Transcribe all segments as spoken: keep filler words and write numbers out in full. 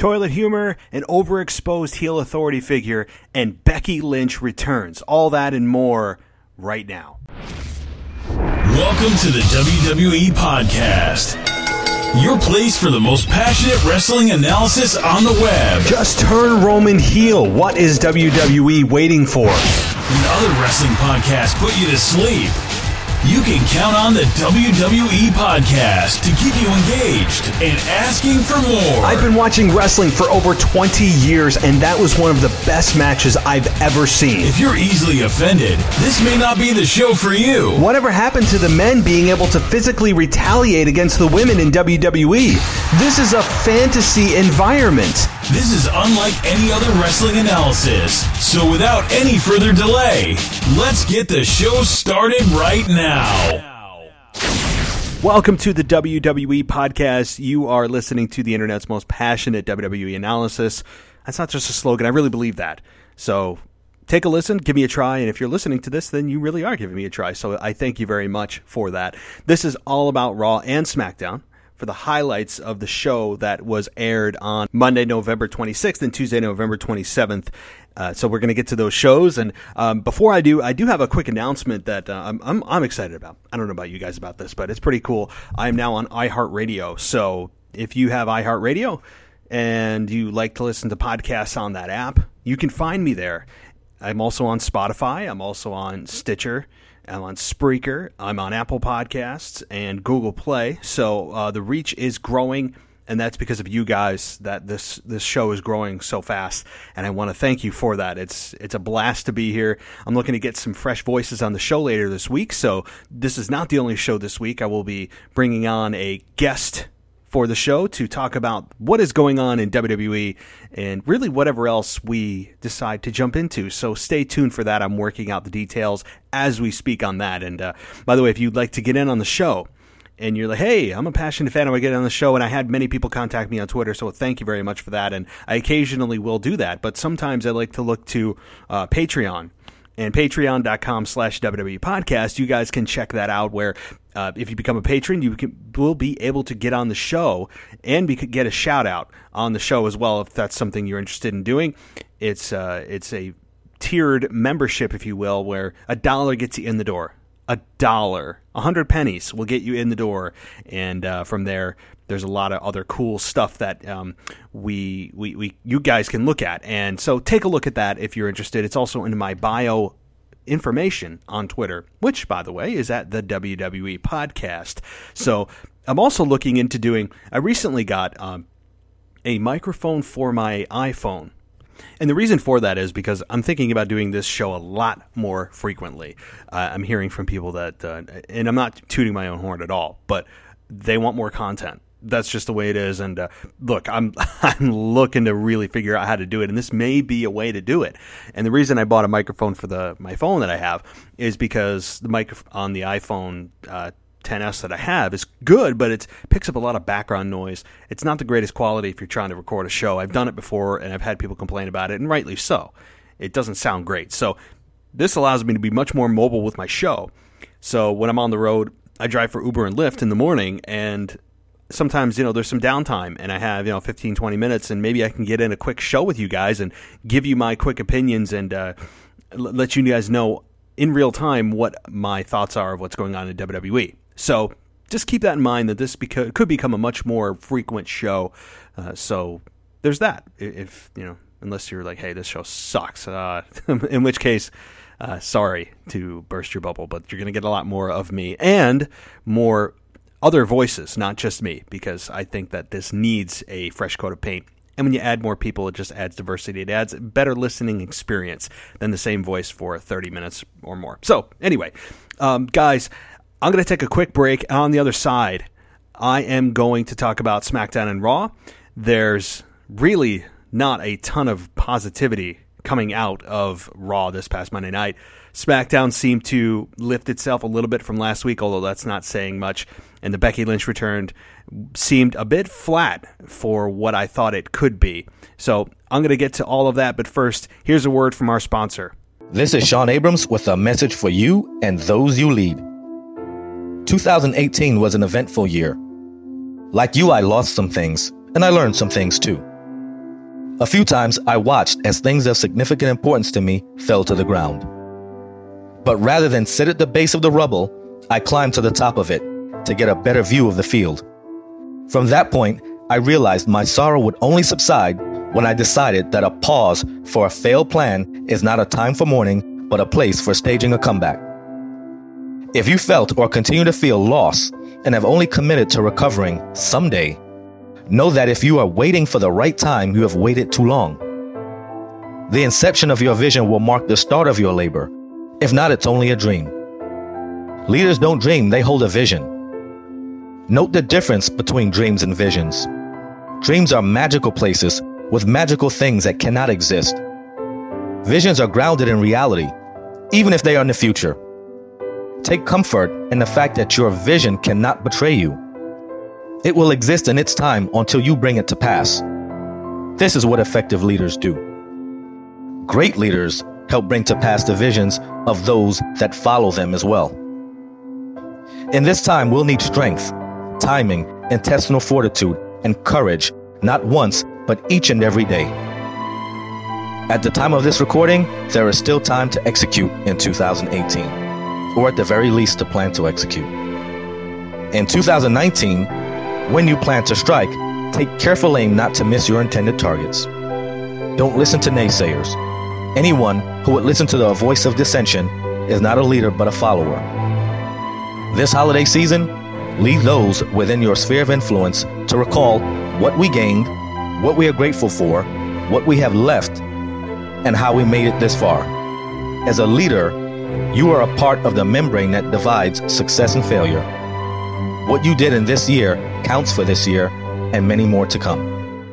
toilet humor, an overexposed heel authority figure, and Becky Lynch returns. All that and more right now. Welcome to the W W E Podcast, your place for the most passionate wrestling analysis on the web. Just turn Roman heel. What is W W E waiting for? When other wrestling podcasts put you to sleep, you can count on the W W E Podcast to keep you engaged and asking for more. I've been watching wrestling for over twenty years, and that was one of the best matches I've ever seen. If you're easily offended, this may not be the show for you. Whatever happened to the men being able to physically retaliate against the women in W W E? This is a fantasy environment. This is unlike any other wrestling analysis. So without any further delay, let's get the show started right now. Welcome to the W W E Podcast. You are listening to the internet's most passionate W W E analysis. That's not just a slogan. I really believe that. So take a listen, give me a try, and if you're listening to this, then you really are giving me a try. So I thank you very much for that. This is all about Raw and SmackDown, for the highlights of the show that was aired on Monday, November twenty-sixth and Tuesday, November twenty-seventh. Uh, so we're going to get to those shows. And um, before I do, I do have a quick announcement that uh, I'm, I'm I'm excited about. I don't know about you guys about this, but it's pretty cool. I'm now on iHeartRadio. So if you have iHeartRadio and you like to listen to podcasts on that app, you can find me there. I'm also on Spotify. I'm also on Stitcher. I'm on Spreaker, I'm on Apple Podcasts, and Google Play. So uh, the reach is growing, and that's because of you guys that this this show is growing so fast, and I want to thank you for that. It's it's a blast to be here. I'm looking to get some fresh voices on the show later this week, so this is not the only show this week. I will be bringing on a guest for the show to talk about what is going on in W W E and really whatever else we decide to jump into. So stay tuned for that. I'm working out the details as we speak on that. And uh, by the way, if you'd like to get in on the show and you're like, hey, I'm a passionate fan, I want to get on the show, and I had many people contact me on Twitter, so thank you very much for that. And I occasionally will do that, but sometimes I like to look to uh, Patreon. And patreon.com slash WWE podcast. You guys can check that out where uh, if you become a patron, you can, will be able to get on the show and be, get a shout out on the show as well if that's something you're interested in doing. It's uh, it's a tiered membership, if you will, where a dollar gets you in the door. A dollar. A hundred pennies will get you in the door. And uh, from there, there's a lot of other cool stuff that um, we, we we you guys can look at. And so take a look at that if you're interested. It's also in my bio information on Twitter, which, by the way, is at the W W E Podcast. So I'm also looking into doing, I recently got um, a microphone for my iPhone. And the reason for that is because I'm thinking about doing this show a lot more frequently. Uh, I'm hearing from people that, uh, and I'm not tooting my own horn at all, but they want more content. That's just the way it is. And uh, look, I'm I'm looking to really figure out how to do it, and this may be a way to do it. And the reason I bought a microphone for the my phone that I have is because the mic on the iPhone uh, ten S that I have is good, but it picks up a lot of background noise. It's not the greatest quality if you're trying to record a show. I've done it before, and I've had people complain about it, and rightly so. It doesn't sound great. So this allows me to be much more mobile with my show. So when I'm on the road, I drive for Uber and Lyft in the morning, and sometimes, you know, there's some downtime, and I have, you know, fifteen, twenty minutes, and maybe I can get in a quick show with you guys and give you my quick opinions and uh, let you guys know in real time what my thoughts are of what's going on in W W E. So just keep that in mind that this beca- could become a much more frequent show. Uh, so there's that. If, you know, unless you're like, hey, this show sucks, uh, in which case, uh, sorry to burst your bubble, but you're going to get a lot more of me and more other voices, not just me, because I think that this needs a fresh coat of paint. And when you add more people, it just adds diversity. It adds a better listening experience than the same voice for thirty minutes or more. So anyway, um, guys, I'm going to take a quick break. On the other side, I am going to talk about SmackDown and Raw. There's really not a ton of positivity coming out of Raw this past Monday night. SmackDown seemed to lift itself a little bit from last week, although that's not saying much. And the Becky Lynch return seemed a bit flat for what I thought it could be. So I'm going to get to all of that, but first, here's a word from our sponsor. This is Sean Abrams with a message for you and those you lead. two thousand eighteen was an eventful year. Like you, I lost some things, and I learned some things too. A few times I watched as things of significant importance to me fell to the ground. But rather than sit at the base of the rubble, I climbed to the top of it to get a better view of the field. From that point, I realized my sorrow would only subside when I decided that a pause for a failed plan is not a time for mourning, but a place for staging a comeback. If you felt or continue to feel loss and have only committed to recovering someday, know that if you are waiting for the right time, you have waited too long. The inception of your vision will mark the start of your labor. If not, it's only a dream. Leaders don't dream, they hold a vision. Note the difference between dreams and visions. Dreams are magical places with magical things that cannot exist. Visions are grounded in reality, even if they are in the future. Take comfort in the fact that your vision cannot betray you. It will exist in its time until you bring it to pass. This is what effective leaders do. Great leaders help bring to pass the visions of those that follow them as well. In this time, we'll need strength, timing, intestinal fortitude, and courage, not once, but each and every day. At the time of this recording, there is still time to execute in two thousand eighteen, or at the very least to plan to execute. In two thousand nineteen, when you plan to strike, take careful aim not to miss your intended targets. Don't listen to naysayers. Anyone who would listen to the voice of dissension is not a leader but a follower. This holiday season, lead those within your sphere of influence to recall what we gained, what we are grateful for, what we have left, and how we made it this far. As a leader, you are a part of the membrane that divides success and failure. What you did in this year counts for this year and many more to come.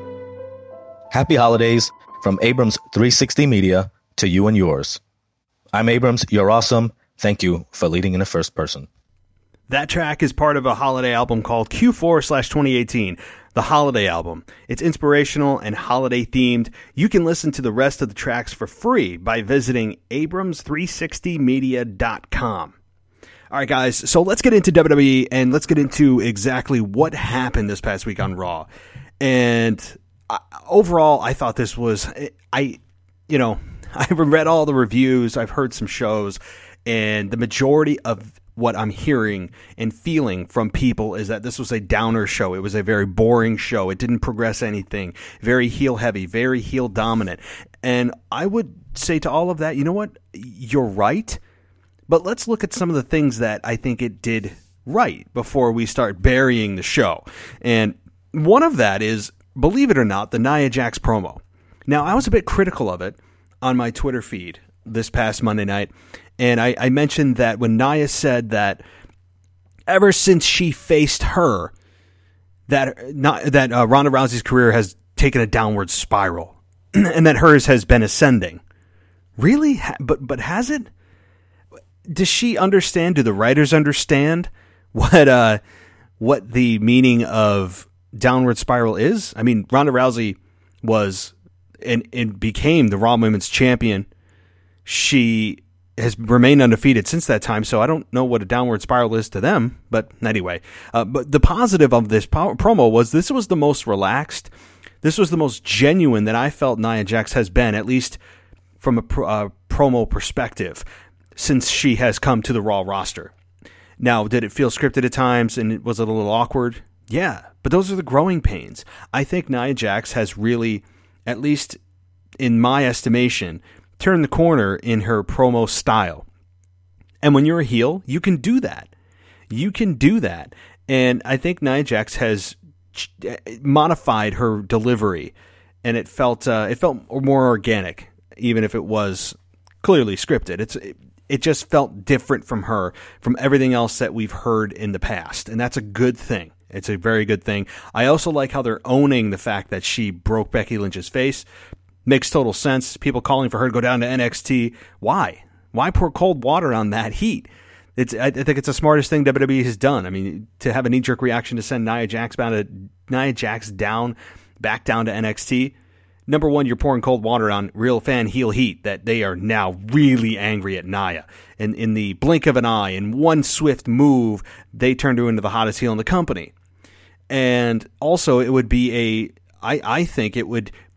Happy holidays from Abrams three sixty Media to you and yours. I'm Abrams. You're awesome. Thank you for leading in the first person. That track is part of a holiday album called Q four slash twenty eighteen, the Holiday Album. It's inspirational and holiday themed. You can listen to the rest of the tracks for free by visiting abrams three sixty media dot com. All right, guys, so let's get into W W E and let's get into exactly what happened this past week on Raw. And I, overall, I thought this was, I, you know, I've read all the reviews, I've heard some shows, and the majority of what I'm hearing and feeling from people is that this was a downer show. It was a very boring show. It didn't progress anything. Very heel heavy, very heel dominant. And I would say to all of that, you know what? You're right. But let's look at some of the things that I think it did right before we start burying the show. And one of that is, believe it or not, the Nia Jax promo. Now, I was a bit critical of it on my Twitter feed this past Monday night. And I, I mentioned that when Nia said that ever since she faced her, that not, that uh, Ronda Rousey's career has taken a downward spiral, and that hers has been ascending. Really? Ha- but but has it? Does she understand? Do the writers understand what uh, what the meaning of downward spiral is? I mean, Ronda Rousey was and, and became the Raw Women's Champion. She has remained undefeated since that time, so I don't know what a downward spiral is to them. But anyway, uh, but the positive of this po- promo was this was the most relaxed, this was the most genuine that I felt Nia Jax has been, at least from a pro- uh, promo perspective, since she has come to the Raw roster. Now, did it feel scripted at times and it was a little awkward? Yeah, but those are the growing pains. I think Nia Jax has really, at least in my estimation, turned the corner in her promo style. And when you're a heel, you can do that. You can do that. And I think Nia Jax has modified her delivery, and it felt uh, it felt more organic, even if it was clearly scripted. It's it, it just felt different from her, from everything else that we've heard in the past, and that's a good thing. It's a very good thing. I also like how they're owning the fact that she broke Becky Lynch's face. Makes total sense. People calling for her to go down to N X T. Why? Why pour cold water on that heat? It's. I think it's the smartest thing W W E has done. I mean, to have a knee-jerk reaction to send Nia Jax down, to, Nia Jax down, back down to N X T. Number one, you're pouring cold water on real fan heel heat that they are now really angry at Nia. And in the blink of an eye, in one swift move, they turned her into the hottest heel in the company. And also, it would be a. I, I think it would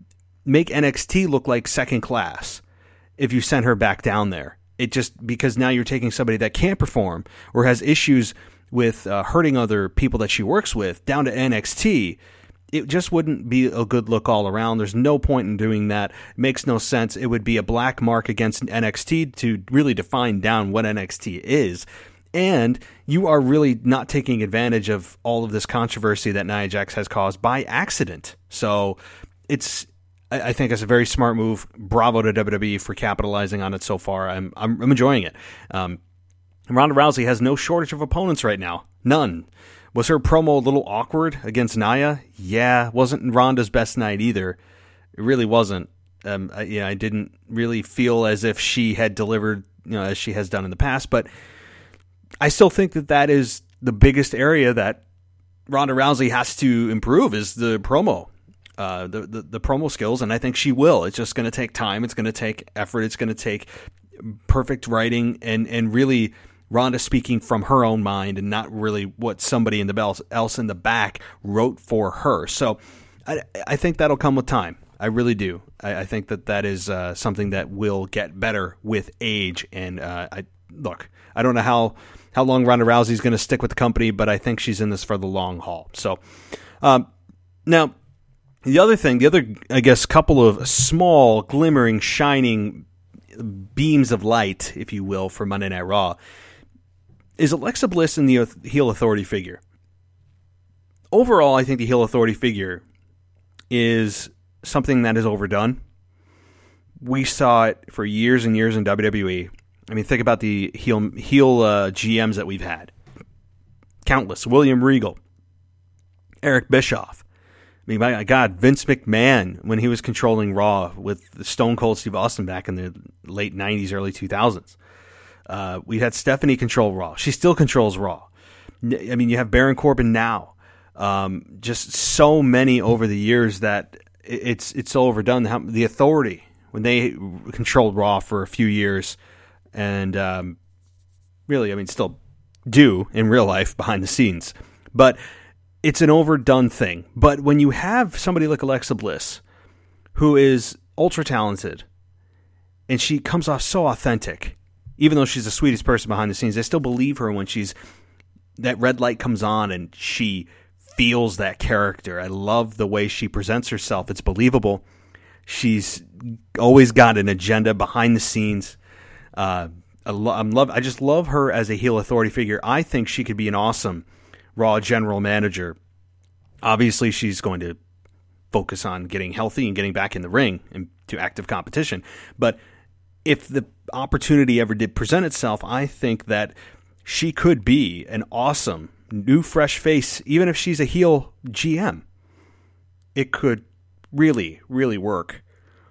make N X T look like second class if you send her back down there. It just, because now you're taking somebody that can't perform or has issues with uh, hurting other people that she works with down to N X T. It just wouldn't be a good look all around. There's no point in doing that. It makes no sense. It would be a black mark against N X T to really define down what N X T is. And you are really not taking advantage of all of this controversy that Nia Jax has caused by accident. So it's, I think it's a very smart move. Bravo to W W E for capitalizing on it so far. I'm I'm, I'm enjoying it. Um, Ronda Rousey has no shortage of opponents right now. None. Was her promo a little awkward against Nia? Yeah. Wasn't Ronda's best night either. It really wasn't. Um, I, yeah, I didn't really feel as if she had delivered, you know, as she has done in the past. But I still think that that is the biggest area that Ronda Rousey has to improve is the promo. Uh, the, the the promo skills, and I think she will. It's just going to take time. It's going to take effort. It's going to take perfect writing and, and really Ronda speaking from her own mind and not really what somebody in the else in the back wrote for her. So I, I think that'll come with time. I really do. I, I think that that is uh, something that will get better with age. And uh, I look, I don't know how, how long Ronda Rousey is going to stick with the company, but I think she's in this for the long haul. So um, now, the other thing, the other, I guess, couple of small, glimmering, shining beams of light, if you will, for Monday Night Raw, is Alexa Bliss and the heel authority figure. Overall, I think the heel authority figure is something that is overdone. We saw it for years and years in W W E. I mean, think about the heel, heel uh, G Ms that we've had. Countless. William Regal. Eric Bischoff. I mean, my God, Vince McMahon, when he was controlling Raw with Stone Cold Steve Austin back in the late nineties, early two thousands. Uh, we had Stephanie control Raw. She still controls Raw. I mean, you have Baron Corbin now. Um, just so many over the years that it's it's so overdone. The Authority, when they controlled Raw for a few years, and um, really, I mean, still do in real life behind the scenes. But it's an overdone thing. But when you have somebody like Alexa Bliss, who is ultra talented, and she comes off so authentic, even though she's the sweetest person behind the scenes, I still believe her when she's, that red light comes on and she feels that character. I love the way she presents herself. It's believable. She's always got an agenda behind the scenes. Uh, I, lo- I'm love, I just love her as a heel authority figure. I think she could be an awesome Raw general manager. Obviously, she's going to focus on getting healthy and getting back in the ring and to active competition. But if the opportunity ever did present itself, I think that she could be an awesome new fresh face, even if she's a heel G M. It could really, really work.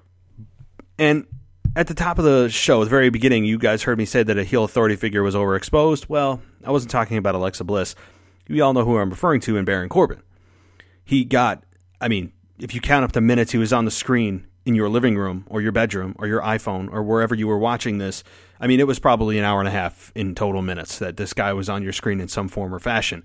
And at the top of the show, at the very beginning, you guys heard me say that a heel authority figure was overexposed. Well, I wasn't talking about Alexa Bliss. You all know who I'm referring to in Baron Corbin. He got, I mean, if you count up the minutes he was on the screen in your living room or your bedroom or your iPhone or wherever you were watching this, I mean, it was probably an hour and a half in total minutes that this guy was on your screen in some form or fashion.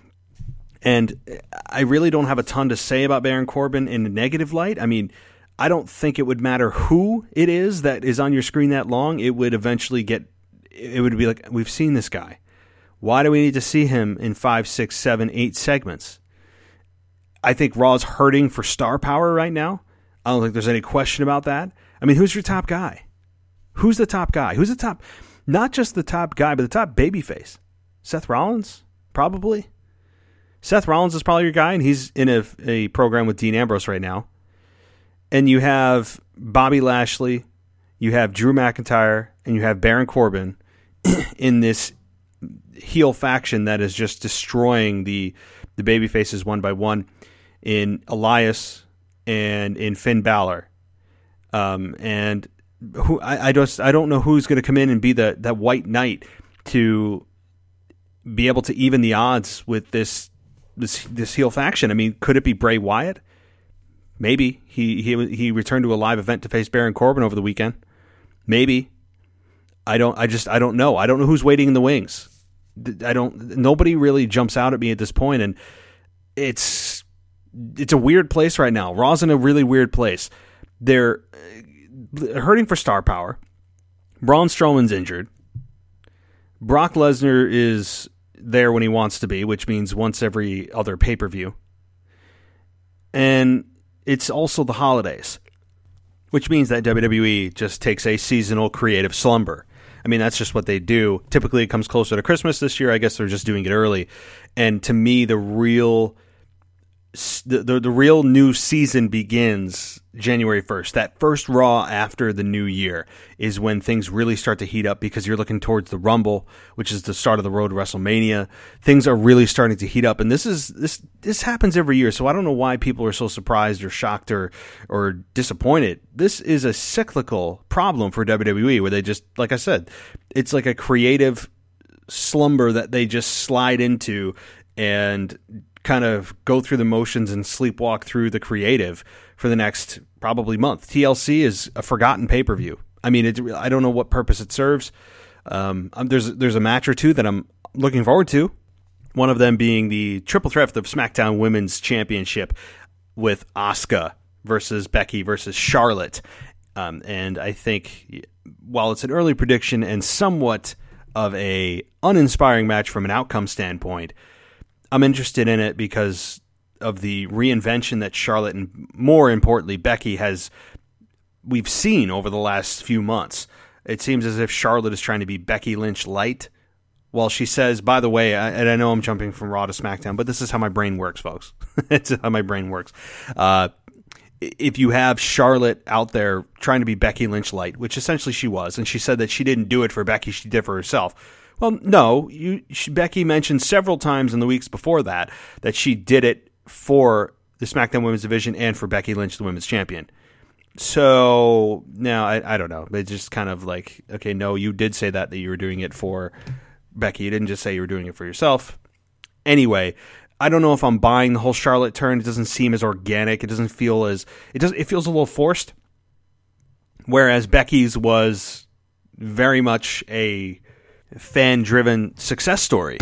And I really don't have a ton to say about Baron Corbin in a negative light. I mean, I don't think it would matter who it is that is on your screen that long. It would eventually get, it would be like, we've seen this guy. Why do we need to see him in five, six, seven, eight segments? I think Raw's hurting for star power right now. I don't think there's any question about that. I mean, who's your top guy? Who's the top guy? Who's the top, not just the top guy, but the top babyface? Seth Rollins? Probably. Seth Rollins is probably your guy, and he's in a, a program with Dean Ambrose right now. And you have Bobby Lashley, you have Drew McIntyre, and you have Baron Corbin in this heel faction that is just destroying the the baby faces one by one in Elias and in Finn Balor. Um, and who I, I just I don't know who's going to come in and be the that white knight to be able to even the odds with this this this heel faction. I mean, could it be Bray Wyatt? Maybe he he he returned to a live event to face Baron Corbin over the weekend. Maybe. I don't. I just. I don't know. I don't know who's waiting in the wings. I don't. Nobody really jumps out at me at this point, and it's it's a weird place right now. Raw's in a really weird place. they're hurting for star power. Braun Strowman's injured. Brock Lesnar is there when he wants to be, which means once every other pay-per-view. And it's also the holidays, which means that W W E just takes a seasonal creative slumber. I mean, that's just what they do. Typically, it comes closer to Christmas. This year, I guess they're just doing it early. And to me, the real the, the, the real new season begins January first. That first Raw after the new year is when things really start to heat up, because you're looking towards the Rumble, which is the start of the road to WrestleMania. Things are really starting to heat up, and this is this this happens every year. So I don't know why people are so surprised or shocked or or disappointed. This is a cyclical problem for W W E, where they just, like I said, it's like a creative slumber that they just slide into and kind of go through the motions and sleepwalk through the creative for the next probably month. T L C is a forgotten pay-per-view. I mean, it, I don't know what purpose it serves. Um, there's there's a match or two that I'm looking forward to. One of them being the triple threat of SmackDown Women's Championship with Asuka versus Becky versus Charlotte. Um, and I think while it's an early prediction and somewhat of a uninspiring match from an outcome standpoint, I'm interested in it because of the reinvention that Charlotte and, more importantly, Becky has we've seen over the last few months. It seems as if Charlotte is trying to be Becky Lynch light. Well, she says, by the way, I, and I know I'm jumping from Raw to SmackDown, but this is how my brain works, folks. It's how my brain works. Uh, if you have Charlotte out there trying to be Becky Lynch light, which essentially she was, and she said that she didn't do it for Becky, she did it for herself. Well, no, you, she, Becky mentioned several times in the weeks before that that she did it for the SmackDown Women's Division and for Becky Lynch, the Women's Champion. So, now, I, I don't know. It's just kind of like, okay, no, you did say that, that you were doing it for Becky. You didn't just say you were doing it for yourself. Anyway, I don't know if I'm buying the whole Charlotte turn. It doesn't seem as organic. It doesn't feel as, it does. It feels a little forced. Whereas Becky's was very much a fan-driven success story.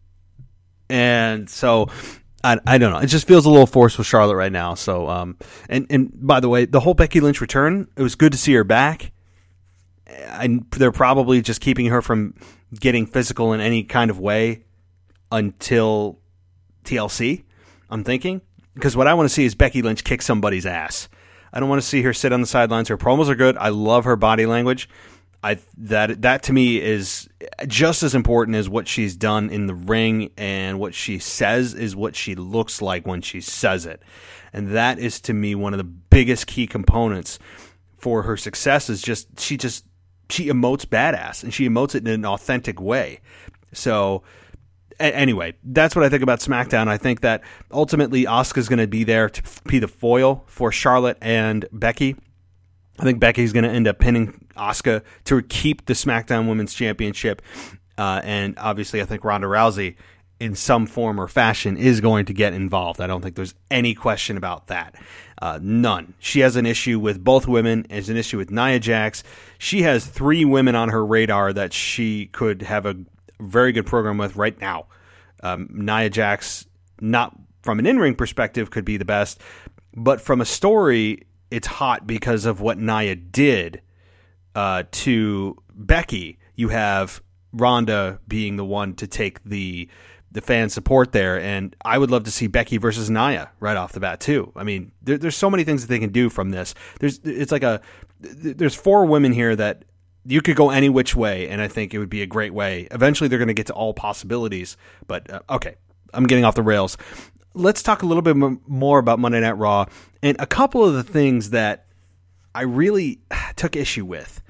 And so I, I don't know. It just feels a little forced with Charlotte right now. So um and and by the way, the whole Becky Lynch return, it was good to see her back. And they're probably just keeping her from getting physical in any kind of way until T L C, I'm thinking, because what I want to see is Becky Lynch kick somebody's ass. I don't want to see her sit on the sidelines. Her promos are good. I love her body language. I that that to me is just as important as what she's done in the ring, and what she says is what she looks like when she says it. And that is, to me, one of the biggest key components for her success. Is just she just she emotes badass, and she emotes it in an authentic way. So a- anyway, that's what I think about SmackDown. I think that ultimately Asuka's going to be there to be the foil for Charlotte and Becky. I think Becky's going to end up pinning Asuka to keep the SmackDown Women's Championship. Uh, and obviously, I think Ronda Rousey, in some form or fashion, is going to get involved. I don't think there's any question about that. Uh, none. She has an issue with both women. Has an issue with Nia Jax. She has three women on her radar that she could have a very good program with right now. Um, Nia Jax, not from an in-ring perspective, could be the best. But from a story, it's hot because of what Nia did uh, to Becky. You have Ronda being the one to take the the fan support there, and I would love to see Becky versus Nia right off the bat too. I mean, there, there's so many things that they can do from this. There's it's like a there's four women here that you could go any which way, and I think it would be a great way. Eventually, they're going to get to all possibilities, but uh, okay, I'm getting off the rails. Let's talk a little bit more about Monday Night Raw and a couple of the things that I really took issue with.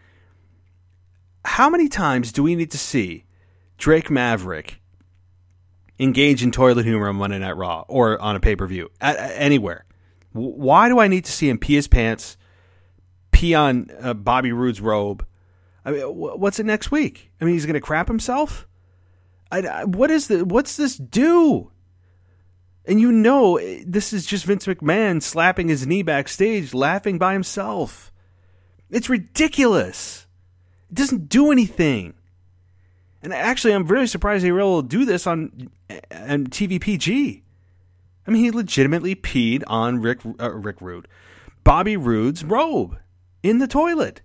How many times do we need to see Drake Maverick engage in toilet humor on Monday Night Raw or on a pay-per-view, at, at, anywhere? Why do I need to see him pee his pants, pee on uh, Bobby Roode's robe? I mean, what's it next week? I mean, he's going to crap himself? I, I, what is the? What's this do? And you know, this is just Vince McMahon slapping his knee backstage, laughing by himself. It's ridiculous. It doesn't do anything. And actually, I'm very surprised they were able to do this on, on T V P G. I mean, he legitimately peed on Rick uh, Rick Rude. Bobby Roode's robe in the toilet.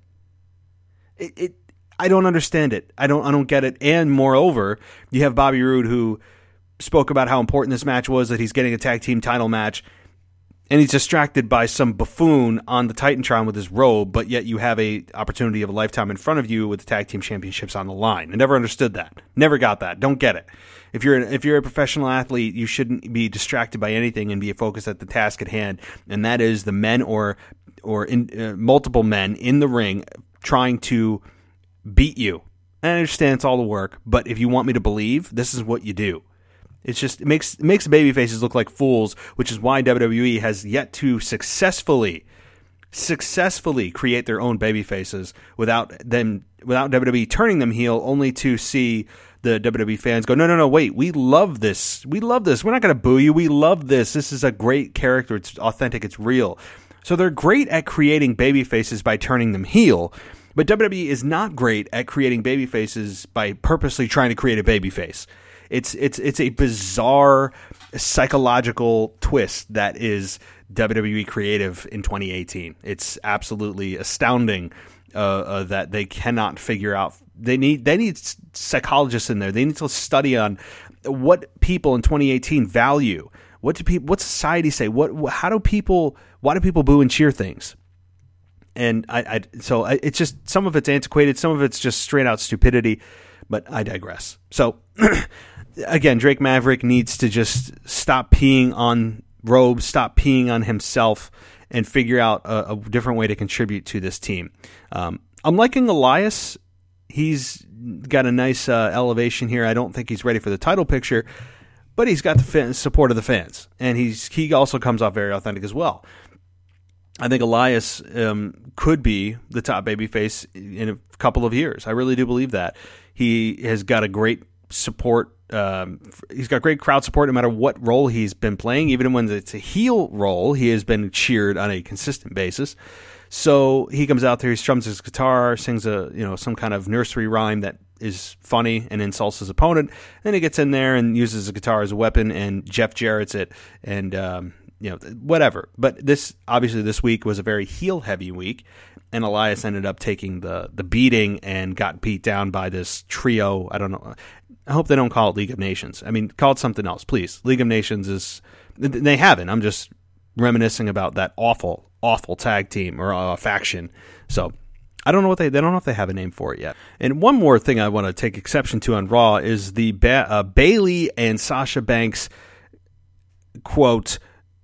It, it I don't understand it. I don't I don't get it. And moreover, you have Bobby Roode, who spoke about how important this match was, that he's getting a tag team title match, and he's distracted by some buffoon on the Titantron with his robe, but yet you have a opportunity of a lifetime in front of you with the tag team championships on the line. I never understood that. Never got that. Don't get it. If you're if you're a professional athlete, you shouldn't be distracted by anything and be focused at the task at hand, and that is the men or or in, uh, multiple men in the ring trying to beat you. I understand it's all the work, but if you want me to believe, this is what you do. It's just it makes it makes baby faces look like fools, which is why W W E has yet to successfully successfully create their own baby faces without them without W W E turning them heel, only to see the W W E fans go, no, no, no, wait, we love this. We love this. We're not going to boo you. We love this. This is a great character. It's authentic. It's real. So they're great at creating baby faces by turning them heel, but W W E is not great at creating baby faces by purposely trying to create a baby face. It's it's it's a bizarre psychological twist that is W W E creative in twenty eighteen. It's absolutely astounding uh, uh, that they cannot figure out. They need they need psychologists in there. They need to study on what people in twenty eighteen value. What do people? What society say? What? How do people? Why do people boo and cheer things? And I, I so I, it's just some of it's antiquated, some of it's just straight out stupidity. But I digress. So. Again, Drake Maverick needs to just stop peeing on robes, stop peeing on himself, and figure out a, a different way to contribute to this team. Um, I'm liking Elias. He's got a nice uh, elevation here. I don't think he's ready for the title picture, but he's got the fan, support of the fans, and he's he also comes off very authentic as well. I think Elias um, could be the top babyface in a couple of years. I really do believe that. He has got a great support. Um, he's got great crowd support no matter what role he's been playing. Even when it's a heel role, he has been cheered on a consistent basis. So he comes out there, he strums his guitar, sings a you know some kind of nursery rhyme that is funny and insults his opponent. Then he gets in there and uses his guitar as a weapon, and Jeff Jarrett's it, and um, you know whatever. But this obviously this week was a very heel heavy week, and Elias ended up taking the the beating and got beat down by this trio. I don't know. I hope they don't call it League of Nations. I mean, call it something else, please. League of Nations is... They haven't. I'm just reminiscing about that awful, awful tag team or uh, faction. So, I don't know what they... They don't know if they have a name for it yet. And one more thing I want to take exception to on Raw is the ba- uh, Bayley and Sasha Banks, quote,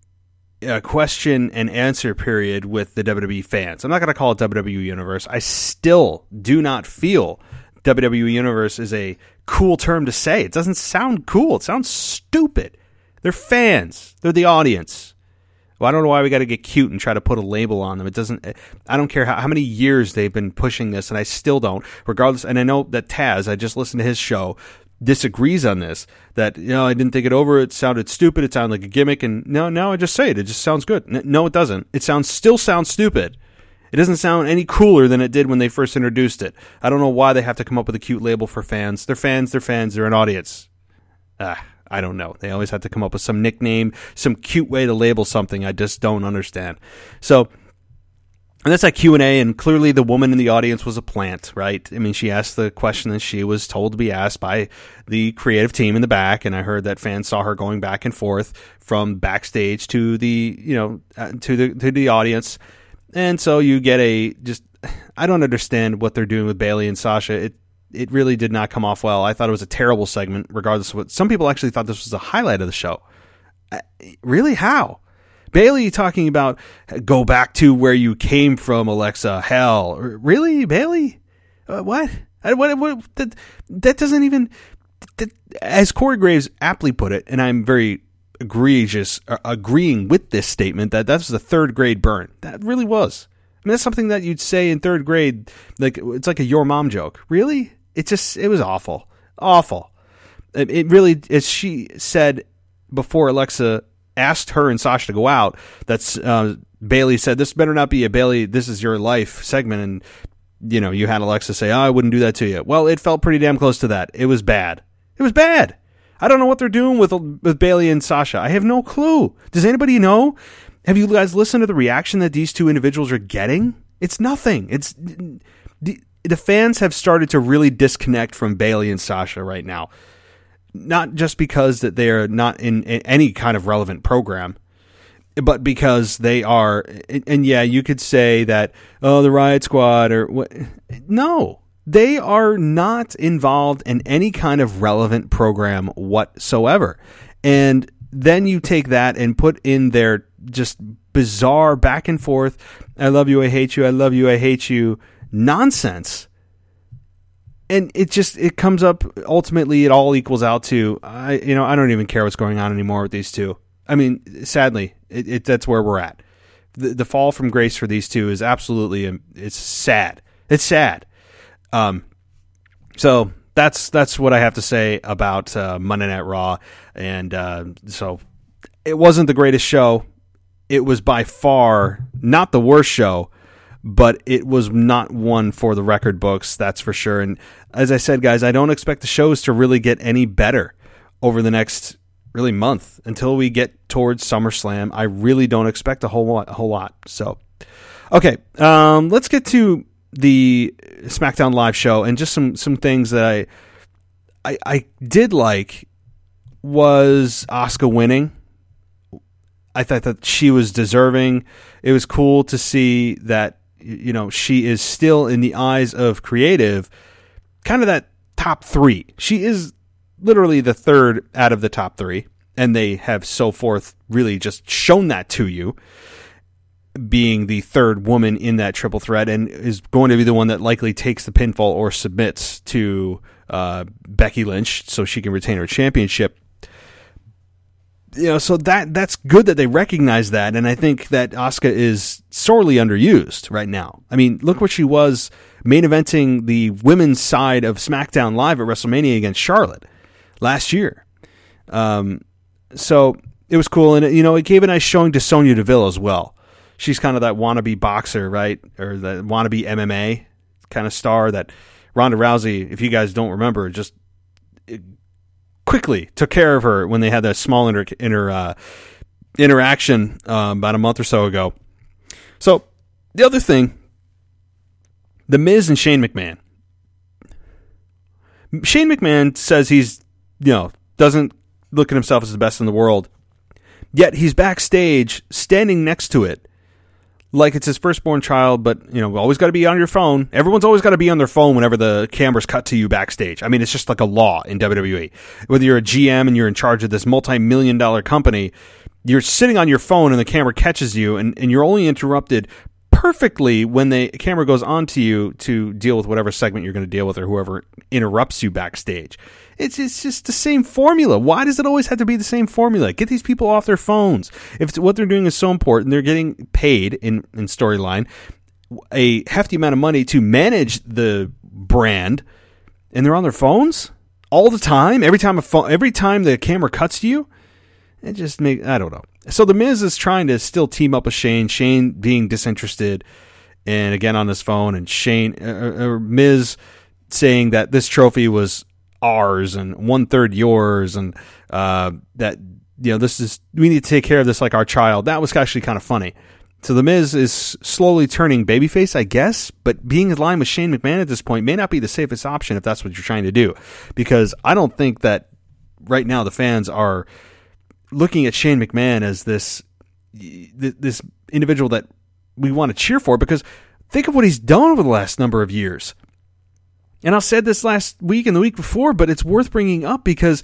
uh, question and answer period with the W W E fans. I'm not going to call it W W E Universe. I still do not feel W W E Universe is a cool term to say. It doesn't sound cool. It sounds stupid. They're fans. They're the audience. Well, I don't know why we got to get cute and try to put a label on them. It doesn't. I don't care how, how many years they've been pushing this, and I still don't. Regardless, and I know that Taz, I just listened to his show, disagrees on this. That you know, I didn't think it over. It sounded stupid. It sounded like a gimmick. And no, now I just say it. It just sounds good. No, it doesn't. It sounds still sounds stupid. It doesn't sound any cooler than it did when they first introduced it. I don't know why they have to come up with a cute label for fans. They're fans, they're fans, they're an audience. Ah, I don't know. They always have to come up with some nickname, some cute way to label something I just don't understand. So, and that's that Q and A, and clearly the woman in the audience was a plant, right? I mean, she asked the question that she was told to be asked by the creative team in the back, and I heard that fans saw her going back and forth from backstage to the, you know, uh, to the to the audience. And so you get a just I don't understand what they're doing with Bayley and Sasha. It it really did not come off well. I thought it was a terrible segment, regardless of what some people actually thought this was a highlight of the show. Really, how? Bayley talking about go back to where you came from, Alexa. Hell, really, Bayley? Uh, what? I, what? What? That, that doesn't even. That, as Corey Graves aptly put it, and I'm very egregious uh, agreeing with this statement that that's the third grade burn. That really was. I mean, that's something that you'd say in third grade. Like it's like a your mom joke. Really? It just it was awful, awful. It, it really, as she said before, Alexa asked her and Sasha to go out. That's uh, Bayley said, "This better not be a Bayley. This is your life segment." And you know, you had Alexa say, "Oh, I wouldn't do that to you." Well, it felt pretty damn close to that. It was bad. It was bad. I don't know what they're doing with with Bayley and Sasha. I have no clue. Does anybody know? have you guys listened to the reaction that these two individuals are getting? It's nothing. It's the, the fans have started to really disconnect from Bayley and Sasha right now. Not just because that they are not in, in any kind of relevant program, but because they are, and, and yeah, you could say that, oh, the Riot Squad or what. No, they are not involved in any kind of relevant program whatsoever. And then you take that and put in their just bizarre back and forth, I love you, I hate you, I love you, I hate you nonsense. And it just, it comes up, ultimately it all equals out to, I you know, I don't even care what's going on anymore with these two. I mean, sadly, it, it, that's where we're at. The, the fall from grace for these two is absolutely, it's sad. It's sad. Um, so that's that's what I have to say about uh, Monday Night Raw. And uh, so it wasn't the greatest show. It was by far not the worst show, but it was not one for the record books, that's for sure. And as I said, guys, I don't expect the shows to really get any better over the next really month until we get towards SummerSlam. I really don't expect a whole lot. A whole lot. So, okay, um, let's get to the SmackDown Live show and just some some things that I I, I did like was Asuka winning. I thought that she was deserving. It was cool to see that, you know, she is still in the eyes of creative, kind of that top three. She is literally the third out of the top three, and they have so forth really just shown that to you, being the third woman in that triple threat, and is going to be the one that likely takes the pinfall or submits to uh, Becky Lynch so she can retain her championship. You know, so that that's good that they recognize that, and I think that Asuka is sorely underused right now. I mean, look what she was main eventing the women's side of SmackDown Live at WrestleMania against Charlotte last year. Um, so it was cool, and you know, it gave a nice showing to Sonya Deville as well. She's kind of that wannabe boxer, right, or the wannabe M M A kind of star that Ronda Rousey, if you guys don't remember, just It, quickly took care of her when they had that small inter, inter uh, interaction um, about a month or so ago. So the other thing, The Miz and Shane McMahon. Shane McMahon says he's, you know, doesn't look at himself as the best in the world, yet he's backstage standing next to it like it's his firstborn child, but, you know, always got to be on your phone. Everyone's always got to be on their phone whenever the cameras cut to you backstage. I mean, it's just like a law in W W E. Whether you're a G M and you're in charge of this multi-million dollar company, you're sitting on your phone and the camera catches you, and, and you're only interrupted perfectly when the camera goes on to you to deal with whatever segment you're going to deal with or whoever interrupts you backstage. It's it's just the same formula. Why does it always have to be the same formula? Get these people off their phones. If what they're doing is so important, they're getting paid in, in storyline a hefty amount of money to manage the brand, and they're on their phones all the time. Every time a phone, every time the camera cuts to you, it just makes, I don't know. So the Miz is trying to still team up with Shane. Shane being disinterested, and again on his phone, and Shane uh, or Miz saying that this trophy was ours and one third yours, and uh, that, you know, this is, we need to take care of this like our child. That was actually kind of funny. So the Miz is slowly turning babyface, I guess, but being in line with Shane McMahon at this point may not be the safest option if that's what you're trying to do, because I don't think that right now the fans are looking at Shane McMahon as this this individual that we want to cheer for, because think of what he's done over the last number of years. And I said this last week and the week before, but it's worth bringing up because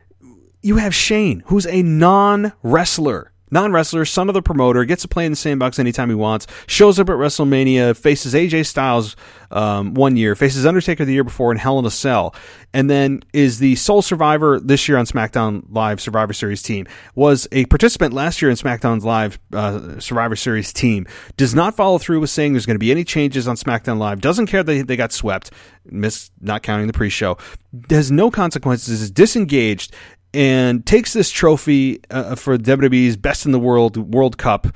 you have Shane, who's a non-wrestler. Non-wrestler, son of the promoter, gets to play in the sandbox anytime he wants, shows up at WrestleMania, faces A J Styles um, one year, faces Undertaker the year before in Hell in a Cell, and then is the sole survivor this year on SmackDown Live Survivor Series team, was a participant last year in SmackDown's Live uh, Survivor Series team, does not follow through with saying there's going to be any changes on SmackDown Live, doesn't care that they got swept, missed, not counting the pre-show, has no consequences, is disengaged, and takes this trophy uh, for W W E's Best in the World World Cup,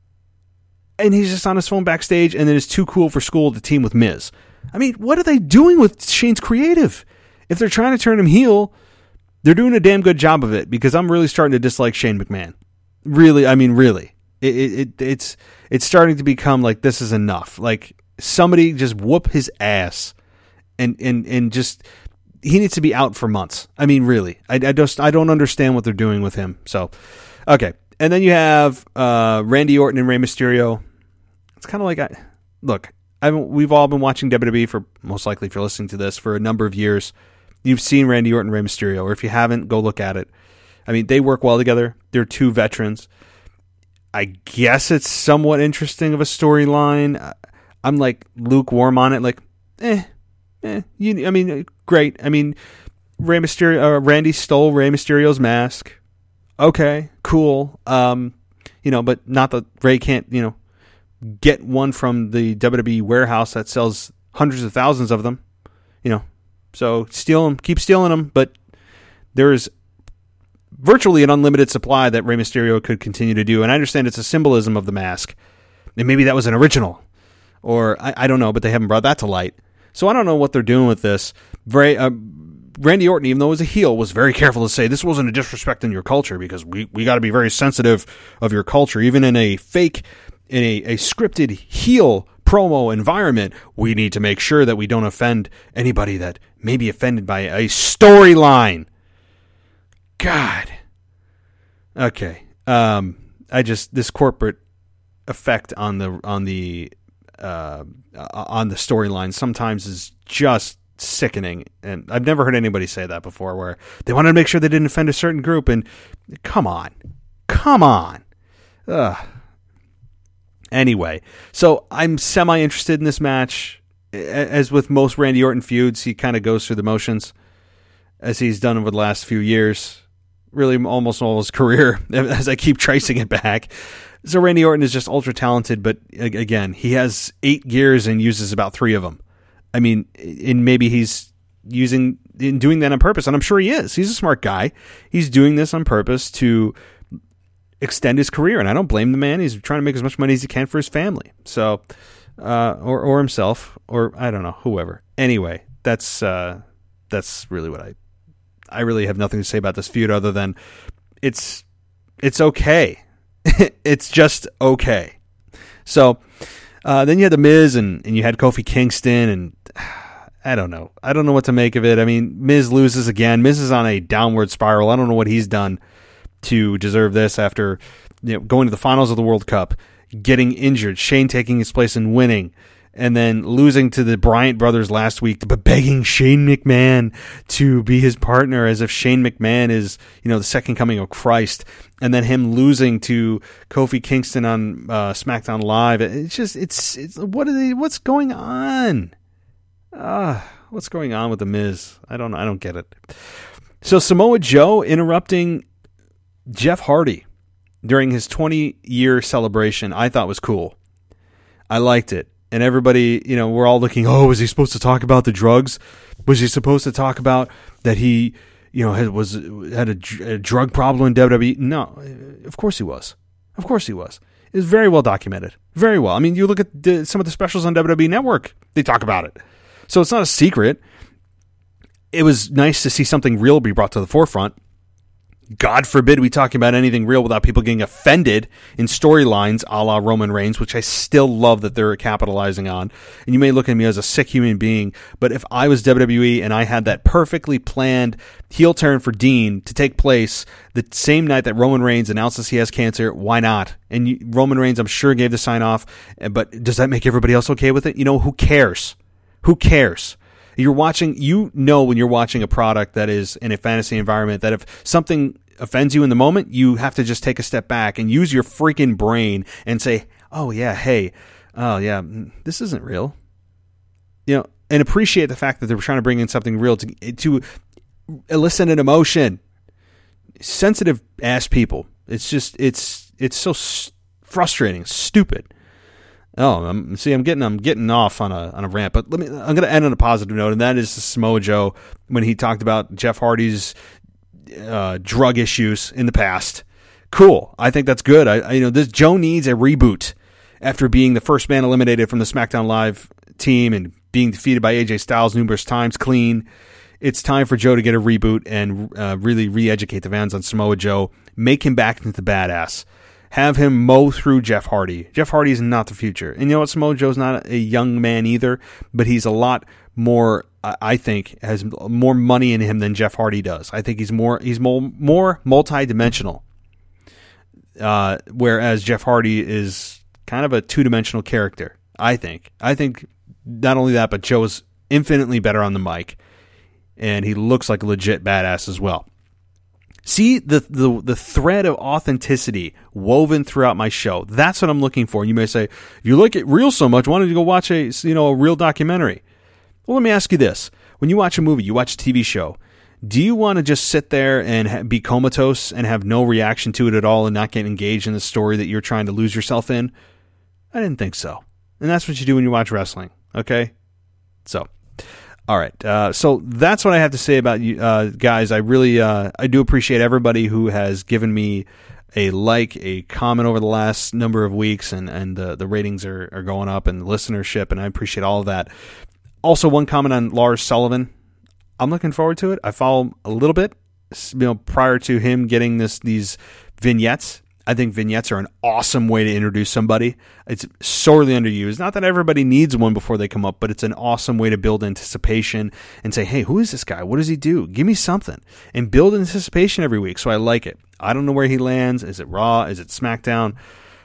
and he's just on his phone backstage, and then is too cool for school to team with Miz. I mean, what are they doing with Shane's creative? If they're trying to turn him heel, they're doing a damn good job of it, because I'm really starting to dislike Shane McMahon. Really, I mean, really. It, it, it it's it's starting to become like, this is enough. Like, somebody just whoop his ass, and and and just, he needs to be out for months. I mean, really, I, I just I don't understand what they're doing with him. So, okay, and then you have uh, Randy Orton and Rey Mysterio. It's kind of like, I look. I we've all been watching W W E for, most likely if you're listening to this, for a number of years. You've seen Randy Orton and Rey Mysterio, or if you haven't, go look at it. I mean, they work well together. They're two veterans. I guess it's somewhat interesting of a storyline. I'm like lukewarm on it. Like, eh, eh. You, I mean, great. I mean, Rey Mysterio, uh, Randy stole Rey Mysterio's mask. Okay, cool. Um, you know, but not that Rey can't, you know, get one from the W W E warehouse that sells hundreds of thousands of them, you know. So steal them, keep stealing them, but there is virtually an unlimited supply that Rey Mysterio could continue to do. And I understand it's a symbolism of the mask, and maybe that was an original, or I, I don't know, but they haven't brought that to light. So I don't know what they're doing with this. Very, uh, Randy Orton, even though he was a heel, was very careful to say this wasn't a disrespect in your culture, because we, we got to be very sensitive of your culture, even in a fake. In a, a scripted heel promo environment, we need to make sure that we don't offend anybody that may be offended by a storyline. God. Okay. Um, I just, this corporate effect on the on the uh, on the storyline sometimes is just sickening, and I've never heard anybody say that before, where they wanted to make sure they didn't offend a certain group. And come on, come on. Ugh. Anyway, so I'm semi-interested in this match. As with most Randy Orton feuds, he kind of goes through the motions, as he's done over the last few years, really almost all his career, as I keep tracing it back. So Randy Orton is just ultra-talented, but again, he has eight gears and uses about three of them. I mean, and maybe he's using in doing that on purpose, and I'm sure he is. He's a smart guy. He's doing this on purpose to extend his career, and I don't blame the man. He's trying to make as much money as he can for his family, so uh, or or himself, or I don't know, whoever. Anyway, that's uh, that's really what I I really have nothing to say about this feud other than it's it's okay. It's just okay. So uh, then you had The Miz, and, and you had Kofi Kingston, and I don't know. I don't know what to make of it. I mean, Miz loses again. Miz is on a downward spiral. I don't know what he's done to deserve this after, you know, going to the finals of the World Cup, getting injured, Shane taking his place and winning, and then losing to the Bryant brothers last week, but begging Shane McMahon to be his partner, as if Shane McMahon is, you know, the second coming of Christ, and then him losing to Kofi Kingston on uh, SmackDown Live. It's just, it's, it's what are they, what's going on? Ah, uh, what's going on with The Miz? I don't know. I don't get it. So Samoa Joe interrupting Jeff Hardy during his twenty-year celebration, I thought was cool. I liked it. And everybody, you know, we're all looking, oh, was he supposed to talk about the drugs? Was he supposed to talk about that he, you know, had, was, had a, a drug problem in W W E? No, of course he was. Of course he was. It was very well documented. Very well. I mean, you look at the, some of the specials on W W E Network, they talk about it. So it's not a secret. It was nice to see something real be brought to the forefront. God forbid we talk about anything real without people getting offended in storylines a la Roman Reigns, which I still love that they're capitalizing on. And you may look at me as a sick human being, but if I was W W E and I had that perfectly planned heel turn for Dean to take place the same night that Roman Reigns announces he has cancer, why not? And you, Roman Reigns, I'm sure, gave the sign off, but does that make everybody else okay with it? You know, who cares? Who cares? You're watching, you know, when you're watching a product that is in a fantasy environment, that if something offends you in the moment, you have to just take a step back and use your freaking brain and say, oh yeah, hey, oh yeah, this isn't real. You know, and appreciate the fact that they're trying to bring in something real to, to elicit an emotion. Sensitive ass people. It's just, it's, it's so s- frustrating, stupid. Oh, I'm, see, I'm getting, I'm getting off on a on a rant, but let me. I'm going to end on a positive note, and that is Samoa Joe when he talked about Jeff Hardy's uh, drug issues in the past. Cool, I think that's good. I, I you know this Joe needs a reboot after being the first man eliminated from the SmackDown Live team and being defeated by A J Styles numerous times clean. It's time for Joe to get a reboot and uh, really re-educate the fans on Samoa Joe, make him back into the badass. Have him mow through Jeff Hardy. Jeff Hardy is not the future. And you know what? Samoa Joe's not a young man either, but he's a lot more, I think, has more money in him than Jeff Hardy does. I think he's more he's more, more multi-dimensional, uh, whereas Jeff Hardy is kind of a two-dimensional character, I think. I think not only that, but Joe's infinitely better on the mic, and he looks like a legit badass as well. See the, the the thread of authenticity woven throughout my show. That's what I'm looking for. You may say, if you look at real so much, why don't you go watch a you know a real documentary? Well, let me ask you this. When you watch a movie, you watch a T V show, do you want to just sit there and ha- be comatose and have no reaction to it at all and not get engaged in the story that you're trying to lose yourself in? I didn't think so. And that's what you do when you watch wrestling, okay? So... All right, uh, so that's what I have to say about you uh, guys. I really, uh, I do appreciate everybody who has given me a like, a comment over the last number of weeks, and and the the ratings are, are going up, and the listenership, and I appreciate all of that. Also, one comment on Lars Sullivan. I'm looking forward to it. I follow him a little bit, you know, prior to him getting this these vignettes. I think vignettes are an awesome way to introduce somebody. It's sorely underused. Not that everybody needs one before they come up, but it's an awesome way to build anticipation and say, hey, who is this guy? What does he do? Give me something. And build anticipation every week, so I like it. I don't know where he lands. Is it Raw? Is it SmackDown?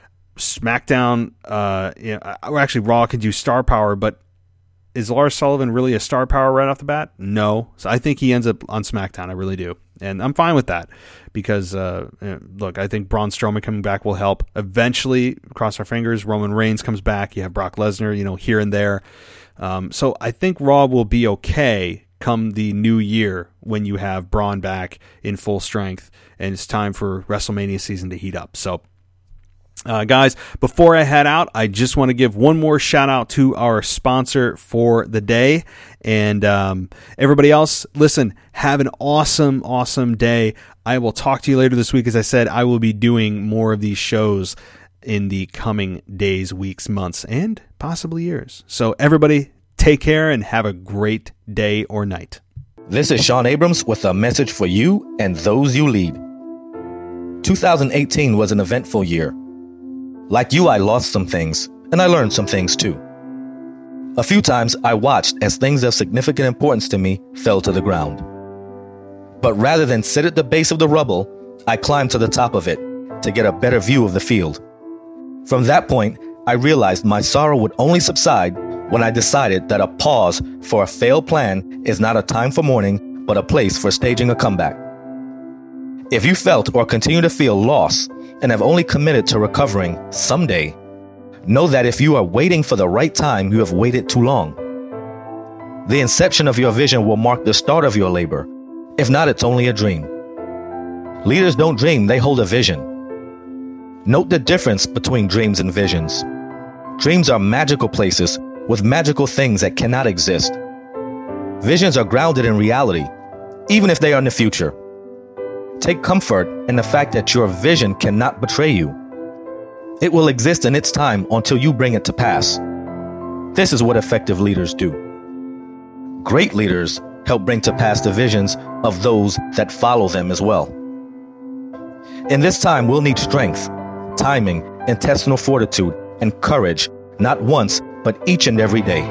SmackDown, uh, you know, or actually Raw can do star power, but is Lars Sullivan really a star power right off the bat? No. So I think he ends up on SmackDown. I really do. And I'm fine with that because, uh, look, I think Braun Strowman coming back will help. Eventually, cross our fingers, Roman Reigns comes back. You have Brock Lesnar, you know, here and there. Um, so I think Raw will be okay come the new year when you have Braun back in full strength and it's time for WrestleMania season to heat up. So, Uh, guys, before I head out, I just want to give one more shout out to our sponsor for the day. And um, everybody else, listen, have an awesome, awesome day. I will talk to you later this week. As I said, I will be doing more of these shows in the coming days, weeks, months, and possibly years. So everybody, take care and have a great day or night. This is Sean Abrams with a message for you and those you lead. two thousand eighteen was an eventful year. Like you, I lost some things, and I learned some things too. A few times I watched as things of significant importance to me fell to the ground. But rather than sit at the base of the rubble, I climbed to the top of it to get a better view of the field. From that point, I realized my sorrow would only subside when I decided that a pause for a failed plan is not a time for mourning, but a place for staging a comeback. If you felt or continue to feel loss and have only committed to recovering someday, know that if you are waiting for the right time, you have waited too long. The inception of your vision will mark the start of your labor. If not, it's only a dream. Leaders don't dream, they hold a vision. Note the difference between dreams and visions. Dreams are magical places with magical things that cannot exist. Visions are grounded in reality, even if they are in the future. Take comfort in the fact that your vision cannot betray you. It will exist in its time until you bring it to pass. This is what effective leaders do. Great leaders help bring to pass the visions of those that follow them as well. In this time, we'll need strength, timing, intestinal fortitude, and courage, not once, but each and every day.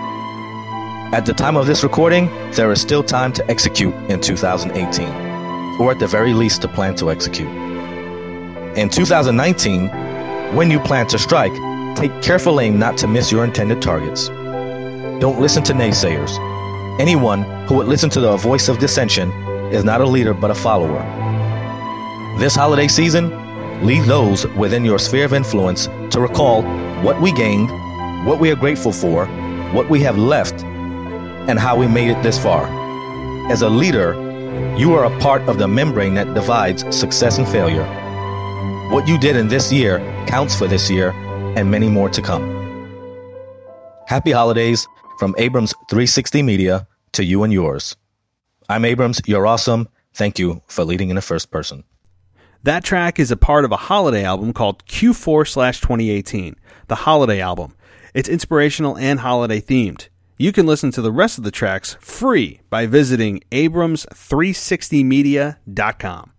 At the time of this recording, there is still time to execute in two thousand eighteen. Or at the very least to plan to execute. In two thousand nineteen, when you plan to strike, take careful aim not to miss your intended targets. Don't listen to naysayers. Anyone who would listen to the voice of dissension is not a leader but a follower. This holiday season, lead those within your sphere of influence to recall what we gained, what we are grateful for, what we have left, and how we made it this far. As a leader, you are a part of the membrane that divides success and failure. What you did in this year counts for this year and many more to come. Happy holidays from Abrams three sixty Media to you and yours. I'm Abrams. You're awesome. Thank you for leading in the first person. That track is a part of a holiday album called Q four slash twenty eighteen, the Holiday Album. It's inspirational and holiday themed. You can listen to the rest of the tracks free by visiting Abrams three sixty media dot com.